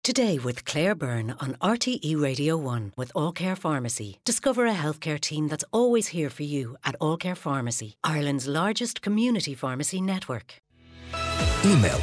Today with Claire Byrne on RTE Radio 1 with All Care Pharmacy. Discover a healthcare team that's always here for you at All Care Pharmacy, Ireland's largest community pharmacy network. Email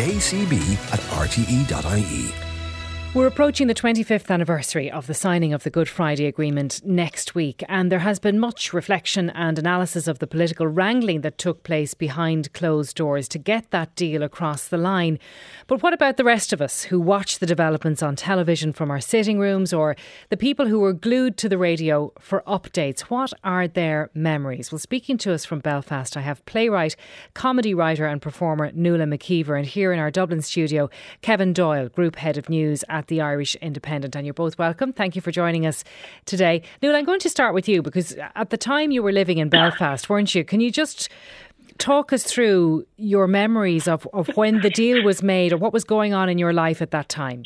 todayscb@rte.ie. We're approaching the 25th anniversary of the signing of the Good Friday Agreement next week, and there has been much reflection and analysis of the political wrangling that took place behind closed doors to get that deal across the line. But what about the rest of us who watch the developments on television from our sitting rooms, or the people who were glued to the radio for updates? What are their memories? Well, speaking to us from Belfast, I have playwright, comedy writer and performer Nuala McKeever, and here in our Dublin studio, Kevin Doyle, Group Head of News at the Irish Independent. And you're both welcome. Thank you for joining us today. Nuala, I'm going to start with you because at the time you were living in Belfast, weren't you? Can you just talk us through your memories of when the deal was made or what was going on in your life at that time?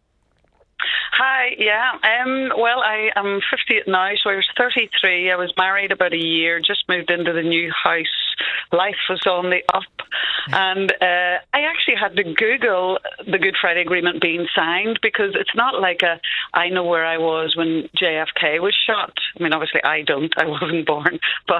Hi, yeah. Well, I am 58 now, so I was 33. I was married about a year, just moved into the new house. Life was on the up. And I actually had to Google the Good Friday Agreement being signed because it's not like I know where I was when JFK was shot. I mean, obviously I don't. I wasn't born. But,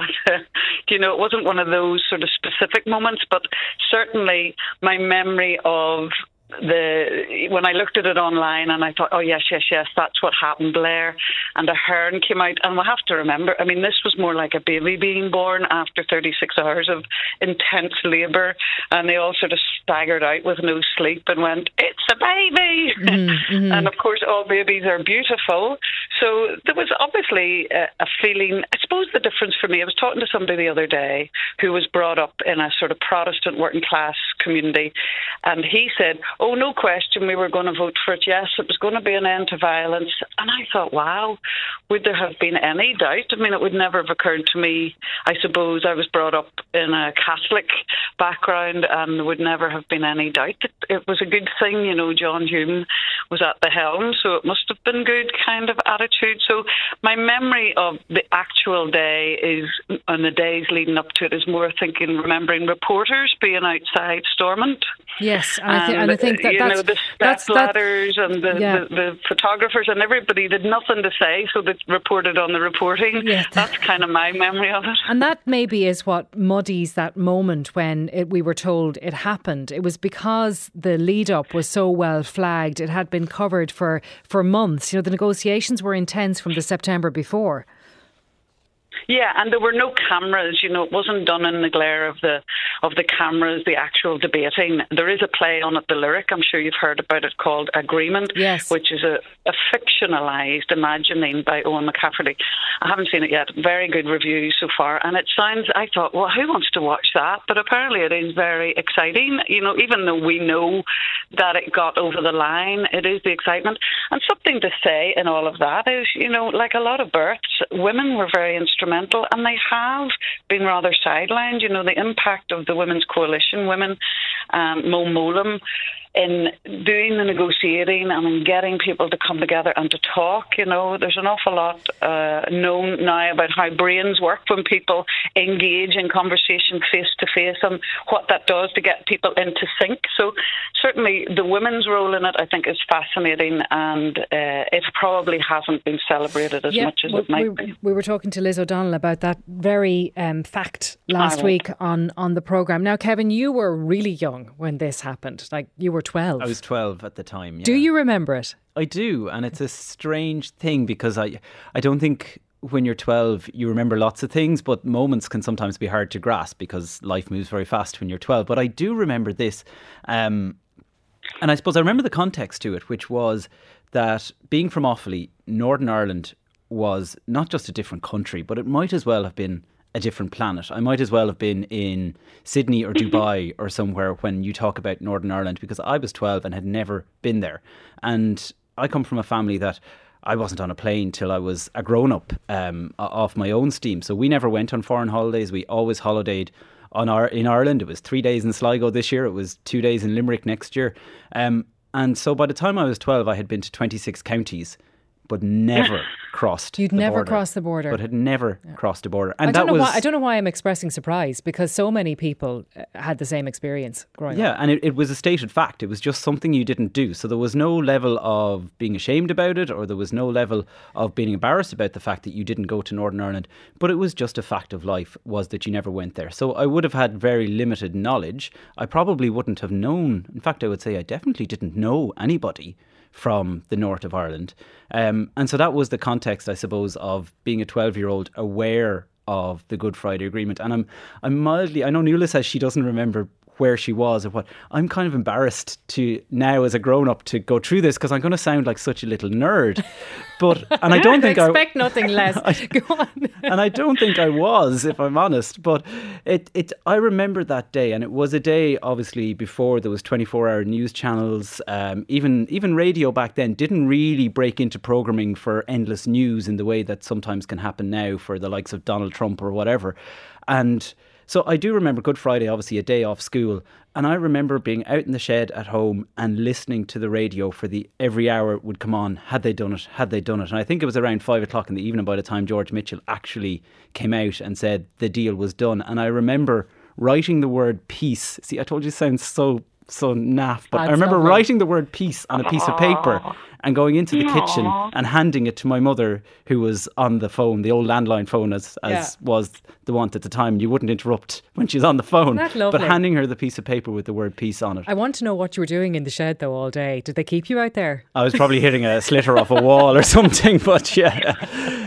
it wasn't one of those sort of specific moments. But certainly my memory of when I looked at it online and I thought, oh yes, that's what happened there. And a Hearn came out, and we'll have to remember, I mean, this was more like a baby being born after 36 hours of intense labour, and they all sort of staggered out with no sleep and went, it's a baby. Mm-hmm. And of course all babies are beautiful. So there was obviously a feeling, I suppose the difference for me, I was talking to somebody the other day who was brought up in a sort of Protestant working class community, and he said, oh, no question, we were going to vote for it. Yes, it was going to be an end to violence. And I thought, wow, would there have been any doubt? I mean, it would never have occurred to me. I suppose I was brought up in a Catholic background, and there would never have been any doubt that it was a good thing. John Hume was at the helm, so it must have been good kind of attitude. So my memory of the actual day and the days leading up to it is more remembering reporters being outside Stormont. Yes, and I think the step ladders and the photographers and everybody did nothing to say, so they reported on the reporting. Yeah. That's kind of my memory of it. And that maybe is what muddies that moment when we were told it happened. It was because the lead up was so well flagged. It had been covered for months. The negotiations were intense from the September before. Yeah, and there were no cameras. It wasn't done in the glare of the cameras, the actual debating. There is a play on it, The Lyric. I'm sure you've heard about it, called Agreement, yes, which is a fictionalised imagining by Owen McCafferty. I haven't seen it yet. Very good reviews so far. And it sounds, I thought, well, who wants to watch that? But apparently it is very exciting. Even though we know that it got over the line, it is the excitement. And something to say in all of that is, like a lot of births, women were very instrumental, and they have been rather sidelined. The impact of the Women's Coalition, women, Mo Mowlam, in doing the negotiating and in getting people to come together and to talk. There's an awful lot known now about how brains work when people engage in conversation face to face and what that does to get people into sync. So certainly the women's role in it, I think, is fascinating, and it probably hasn't been celebrated as much as it might be. We were talking to Liz O'Donnell about that very fact last week on the programme. Now, Kevin, you were really young when this happened. Like, you were 12. I was 12 at the time, yeah. Do you remember it? I do, and it's a strange thing because I don't think when you're 12 you remember lots of things, but moments can sometimes be hard to grasp because life moves very fast when you're 12. But I do remember this, and I suppose I remember the context to it, which was that being from Offaly, Northern Ireland was not just a different country, but it might as well have been a different planet. I might as well have been in Sydney or Dubai or somewhere when you talk about Northern Ireland, because I was 12 and had never been there. And I come from a family that I wasn't on a plane till I was a grown-up off my own steam. So we never went on foreign holidays. We always holidayed in Ireland. It was 3 days in Sligo this year. It was 2 days in Limerick next year. And so by the time I was 12, I had been to 26 counties, but never crossed You'd the never border, crossed the border. But had never crossed the border. And I don't know why I'm expressing surprise, because so many people had the same experience growing up. Yeah, and it was a stated fact. It was just something you didn't do. So there was no level of being ashamed about it, or there was no level of being embarrassed about the fact that you didn't go to Northern Ireland. But it was just a fact of life, was that you never went there. So I would have had very limited knowledge. I probably wouldn't have known. In fact, I would say I definitely didn't know anybody from the north of Ireland. And so that was the context, I suppose, of being a 12-year-old aware of the Good Friday Agreement. And I'm mildly, I know Nuala says she doesn't remember where she was or what. I'm kind of embarrassed to now as a grown-up to go through this, because I'm going to sound like such a little nerd. And I don't think expect nothing less. Go on. And I don't think I was, if I'm honest. But I remember that day, and it was a day, obviously, before there was 24-hour news channels. Even radio back then didn't really break into programming for endless news in the way that sometimes can happen now for the likes of Donald Trump or whatever. And so I do remember Good Friday, obviously a day off school, and I remember being out in the shed at home and listening to the radio for every hour it would come on. Had they done it? Had they done it? And I think it was around 5 o'clock in the evening by the time George Mitchell actually came out and said the deal was done. And I remember writing the word peace. See, I told you it sounds so naff, but I remember writing the word peace on a piece of paper and going into the kitchen and handing it to my mother, who was on the phone, the old landline phone as was the want at the time. You wouldn't interrupt when she's on the phone. Isn't that lovely? But handing her the piece of paper with the word peace on it. I want to know what you were doing in the shed though all day. Did they keep you out there? I was probably hitting a slitter off a wall or something, but yeah.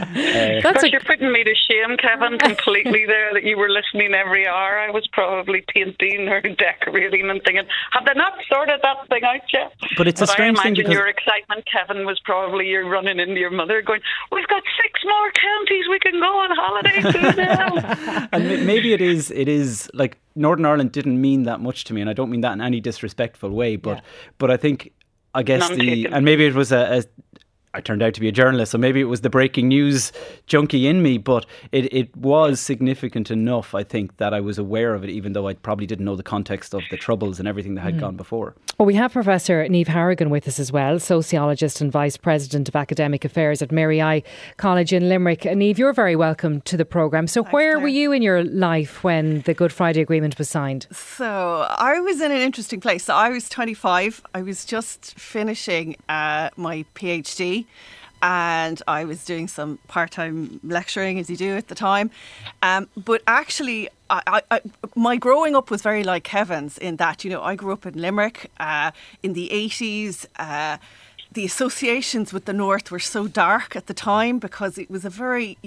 You're putting me to shame, Kevin, completely there, that you were listening every hour. I was probably painting or decorating and thinking, have they not sorted that thing out yet? But it's a strange thing, because your excitement, Kevin, was probably you're running into your mother going, we've got 6 more counties we can go on holiday to now. And maybe it is like Northern Ireland didn't mean that much to me, and I don't mean that in any disrespectful way, but I think, I guess and maybe it was I turned out to be a journalist, so maybe it was the breaking news junkie in me, but it was significant enough, I think, that I was aware of it, even though I probably didn't know the context of the Troubles and everything that had gone before. Well, we have Professor Niamh Harrigan with us as well, sociologist and Vice President of Academic Affairs at Mary I College in Limerick. Niamh, you're very welcome to the programme. So where were you in your life when the Good Friday Agreement was signed? So I was in an interesting place. So I was 25. I was just finishing my PhD. And I was doing some part-time lecturing, as you do at the time. But actually, my growing up was very like Kevin's in that, I grew up in Limerick in the 80s. The associations with the North were so dark at the time because it was a very,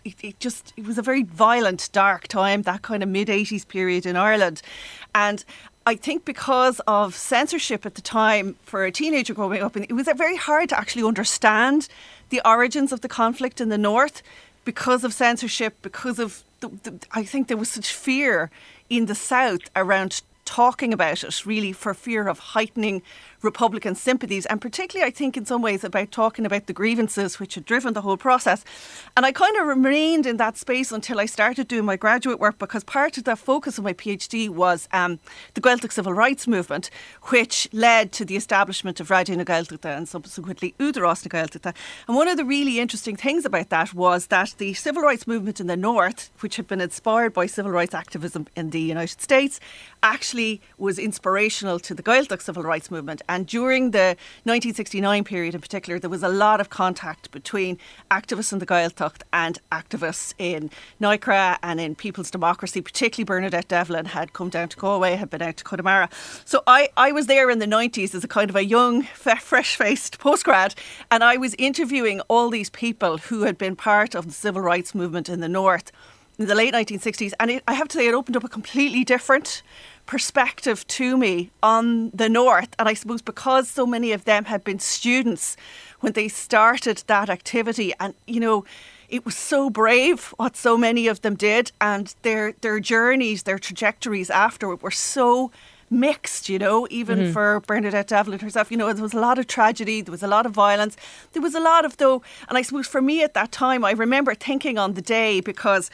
it was a very violent, dark time, that kind of mid-80s period in Ireland. And I think because of censorship at the time for a teenager growing up, it was very hard to actually understand the origins of the conflict in the North because of censorship, because of, I think there was such fear in the South around talking about it, really for fear of heightening Republican sympathies, and particularly I think in some ways about talking about the grievances which had driven the whole process. And I kind of remained in that space until I started doing my graduate work, because part of the focus of my PhD was the Gaeltacht civil rights movement, which led to the establishment of Raidió na Gaeltachta and subsequently Údarás na Gaeltachta. And one of the really interesting things about that was that the civil rights movement in the North, which had been inspired by civil rights activism in the United States, actually was inspirational to the Gaeltacht civil rights movement. And during the 1969 period in particular, there was a lot of contact between activists in the Gaeltacht and activists in NICRA and in People's Democracy. Particularly Bernadette Devlin had come down to Galway, had been out to Connemara. So I was there in the 90s as a kind of a young, fresh-faced postgrad, and I was interviewing all these people who had been part of the civil rights movement in the North in the late 1960s. And I have to say, it opened up a completely different perspective to me on the North. And I suppose because so many of them had been students when they started that activity, and it was so brave what so many of them did, and their journeys, their trajectories afterward were so mixed, even for Bernadette Devlin herself. There was a lot of tragedy, there was a lot of violence, there was a lot of, and I suppose for me at that time, I remember thinking on the day, because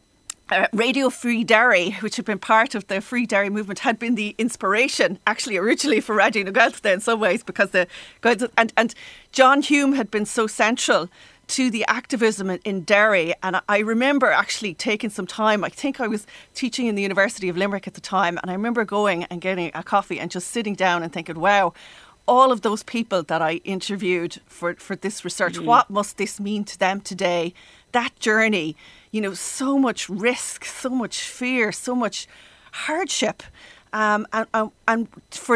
Radio Free Derry, which had been part of the Free Derry movement, had been the inspiration, actually originally for Raidió na Gaeltachta in some ways, because and John Hume had been so central to the activism in Derry. And I remember actually taking some time. I think I was teaching in the University of Limerick at the time. And I remember going and getting a coffee and just sitting down and thinking, wow, all of those people that I interviewed for this research, what must this mean to them today? That journey, you know, so much risk, so much fear, so much hardship. And for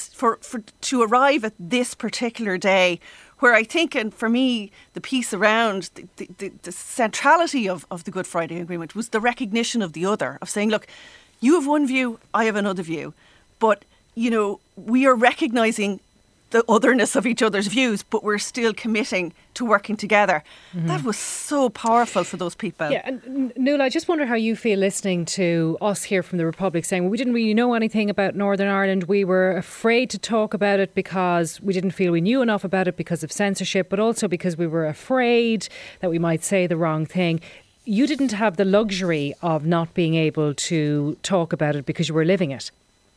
to arrive at this particular day, where I think, and for me, the piece around the centrality of the Good Friday Agreement was the recognition of the other, of saying, look, you have one view, I have another view, but, you know, we are recognising the otherness of each other's views, but we're still committing to working together. That was so powerful for those people. Yeah, and Nuala, I just wonder how you feel listening to us here from the Republic saying, well, we didn't really know anything about Northern Ireland. We were afraid to talk about it because we didn't feel we knew enough about it because of censorship, but also because we were afraid that we might say the wrong thing. You didn't have the luxury of not being able to talk about it because you were living it.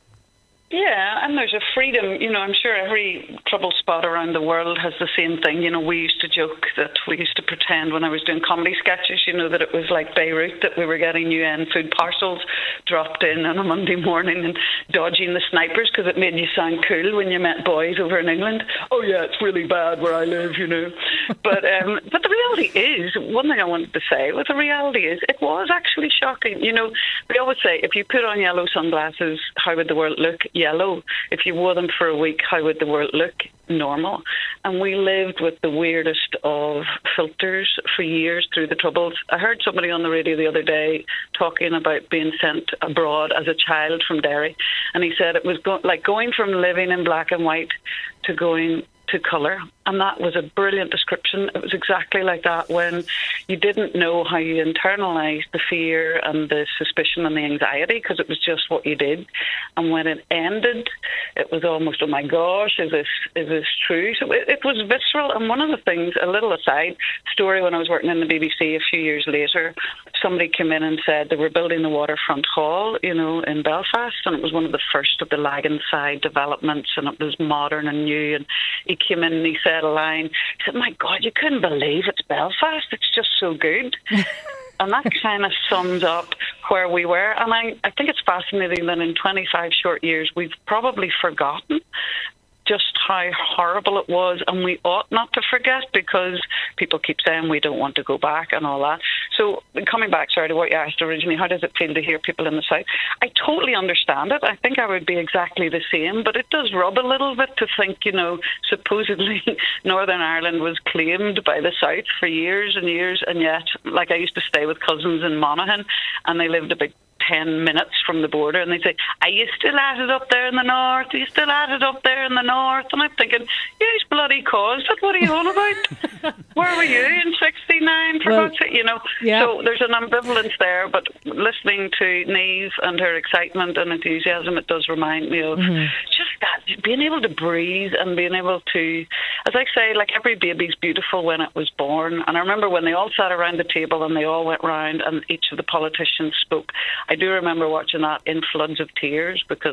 Yeah, and there's a freedom, you know, I'm sure every trouble spot around the world has the same thing. You know, we used to joke that we used to pretend when I was doing comedy sketches, you know, that it was like Beirut, that we were getting UN food parcels dropped in on a Monday morning and dodging the snipers because it made you sound cool when you met boys over in England. Oh yeah, it's really bad where I live, you know. But the reality is, one thing I wanted to say was the reality is it was actually shocking. You know, we always say, if you put on yellow sunglasses, how would the world look? Yellow. If you wore them for a week, how would the world look? Normal. And we lived with the weirdest of filters for years through the Troubles. I heard somebody on the radio the other day talking about being sent abroad as a child from Derry, and he said it was like going from living in black and white to going to colour. And that was a brilliant description. It was exactly like that, when you didn't know how you internalised the fear and the suspicion and the anxiety, because it was just what you did. And when it ended, it was almost, oh my gosh, is this true? So it was visceral. And one of the things, a little aside story, when I was working in the BBC a few years later, somebody came in and said they were building the Waterfront Hall, you know, in Belfast, and it was one of the first of the Lagan side developments, and it was modern and new. And he came in and he said a line. He said, my God, you couldn't believe it's Belfast. It's just so good. And that kind of sums up where we were. And I think it's fascinating that in 25 short years, we've probably forgotten just how horrible it was, and we ought not to forget, because people keep saying we don't want to go back and all that. So coming back, sorry, to what you asked originally, how does it feel to hear people in the South? I totally understand it. I think I would be exactly the same, but it does rub a little bit to think, you know, supposedly Northern Ireland was claimed by the South for years and years, and yet, like, I used to stay with cousins in Monaghan, and they lived about 10 minutes from the border, and they say, are you still at it up there in the north? Are you still at it up there in the north? And I'm thinking, yes, bloody caused it. What are you on about? Where were you in 69, for God's sake? You know, yeah. So there's an ambivalence there, but listening to Niamh and her excitement and enthusiasm, it does remind me of just that, being able to breathe and being able to, as I say, like, every baby's beautiful when it was born. And I remember when they all sat around the table and they all went round and each of the politicians spoke. I do remember watching that in floods of tears, because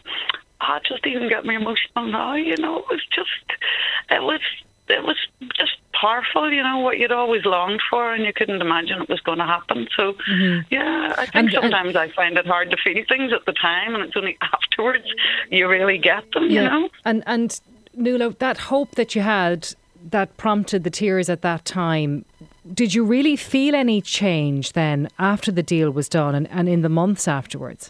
it just even got me emotional now, you know. It was just powerful, you know, what you'd always longed for, and you couldn't imagine it was going to happen. So, yeah, I think sometimes I find it hard to feel things at the time, and it's only afterwards you really get them, you know. And Nuala, that hope that you had that prompted the tears at that time, did you really feel any change then after the deal was done and in the months afterwards?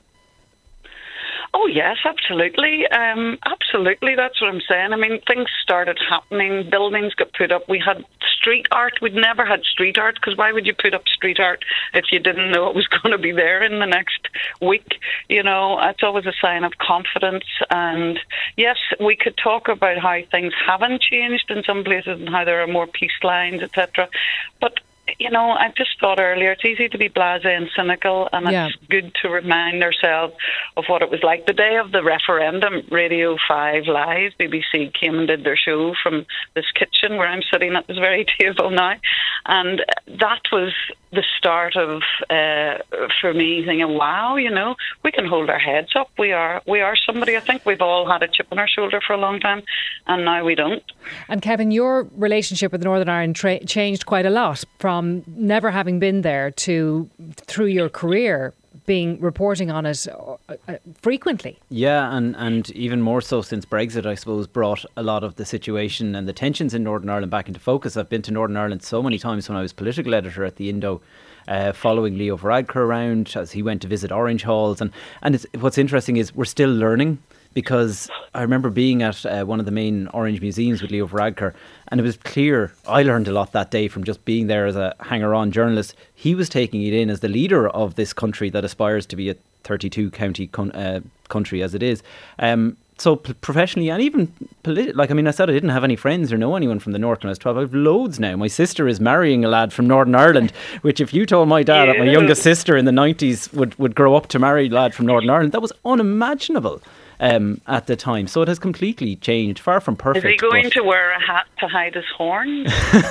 Oh, yes, absolutely. Absolutely, that's what I'm saying. I mean, things started happening. Buildings got put up. We had street art. We'd never had street art, because why would you put up street art if you didn't know it was going to be there in the next week? You know, it's always a sign of confidence. And yes, we could talk about how things haven't changed in some places and how there are more peace lines, etc. But you know, I just thought earlier, it's easy to be blasé and cynical, and it's good to remind ourselves of what it was like. The day of the referendum, Radio 5 Live, BBC came and did their show from this kitchen where I'm sitting at this very table now, and that was the start of, for me, thinking, wow, we can hold our heads up. We are somebody. I think we've all had a chip on our shoulder for a long time, and now we don't. And Kevin, your relationship with Northern Ireland changed quite a lot from never having been there to, through your career, reporting on it frequently. Yeah, and even more so since Brexit, I suppose, brought a lot of the situation and the tensions in Northern Ireland back into focus. I've been to Northern Ireland so many times when I was political editor at the Indo, following Leo Varadkar around as he went to visit Orange Halls. And what's interesting is we're still learning, because I remember being at one of the main Orange museums with Leo Varadkar, and it was clear, I learned a lot that day from just being there as a hanger-on journalist. He was taking it in as the leader of this country that aspires to be a 32 county country as it is. So professionally and even politically, I said I didn't have any friends or know anyone from the north when I was 12. I have loads now. My sister is marrying a lad from Northern Ireland, which if you told my dad that my youngest sister in the 90s would grow up to marry a lad from Northern Ireland, that was unimaginable. At the time. So it has completely changed, far from perfect. Is he going to wear a hat to hide his horn?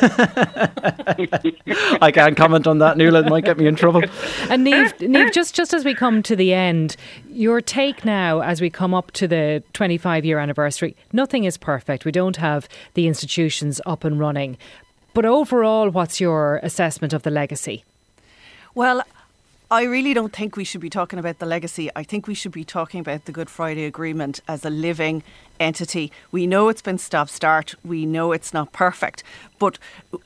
I can't comment on that, Nuala. It might get me in trouble. And Niamh, just as we come to the end, your take now as we come up to the 25-year anniversary, nothing is perfect. We don't have the institutions up and running. But overall, what's your assessment of the legacy? Well, I really don't think we should be talking about the legacy. I think we should be talking about the Good Friday Agreement as a living entity. We know it's been stop-start. We know it's not perfect. But,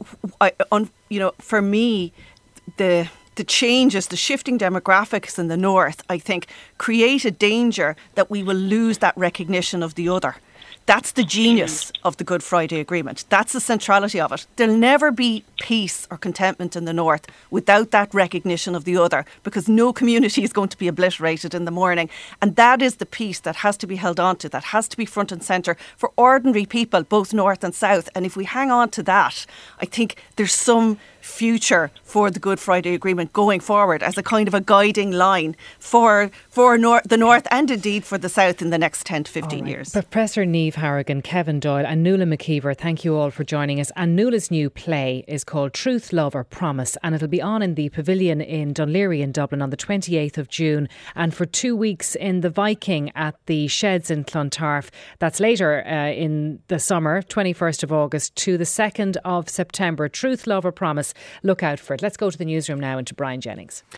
for me, the changes, the shifting demographics in the north, I think, create a danger that we will lose that recognition of the other. That's the genius of the Good Friday Agreement. That's the centrality of it. There'll never be peace or contentment in the north without that recognition of the other, because no community is going to be obliterated in the morning. And that is the piece that has to be held on to, that has to be front and centre for ordinary people, both north and south. And if we hang on to that, I think there's some future for the Good Friday Agreement going forward as a kind of a guiding line for the north and indeed for the south in the next 10 to 15 years. Professor Niamh Harrigan, Kevin Doyle and Nuala McKeever, thank you all for joining us. And Nuala's new play is called Truth, Love or Promise, and it'll be on in the Pavilion in Dunleary in Dublin on the 28th of June and for 2 weeks in the Viking at the Sheds in Clontarf. That's later in the summer, 21st of August to the 2nd of September. Truth, Love or Promise. Look out for it. Let's go to the newsroom now and to Brian Jennings.